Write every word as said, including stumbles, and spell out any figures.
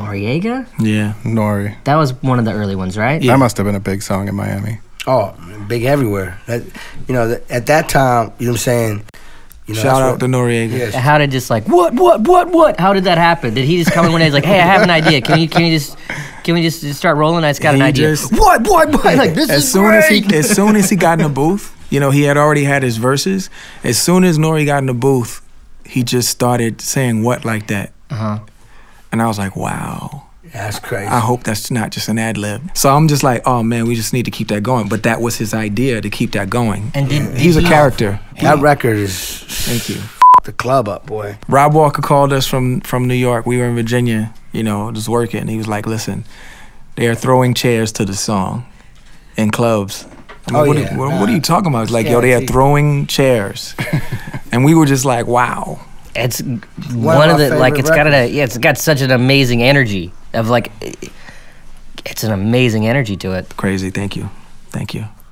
Noriega? Yeah. Nori. That was one of the early ones, right? That must have been a big song in Miami. Oh, big everywhere. That, you know, th- at that time, you know what I'm saying? You know, Shout that's out what- to Noriega. Yes. How did just like what what what what? How did that happen? Did he just come in one day? He's like, hey, I have an idea. Can you can you just can we just, just start rolling? I just got an He idea. just- what what what? Like this As is soon as he great. as soon as he got in the booth, you know, he had already had his verses. As soon as Nori got in the booth, he just started saying what like that. Uh-huh. And I was like, wow. That's crazy. I hope that's not just an ad lib. So I'm just like, oh man, we just need to keep that going. But that was his idea to keep that going. And did, He's a did he- character. that record is Thank you. the club up, boy. Rob Walker called us from from New York. We were in Virginia, you know, just working. And he was like, listen, they are throwing chairs to the song in clubs. I'm like, Oh, what, yeah. are, what, what are you talking about? It's like, yo, Yeah, they are see. throwing chairs. And we were just like, wow. It's of one of my the like favorite it's got a records. yeah, it's got such an amazing energy of like it's an amazing energy to it. Crazy. Thank you. Thank you.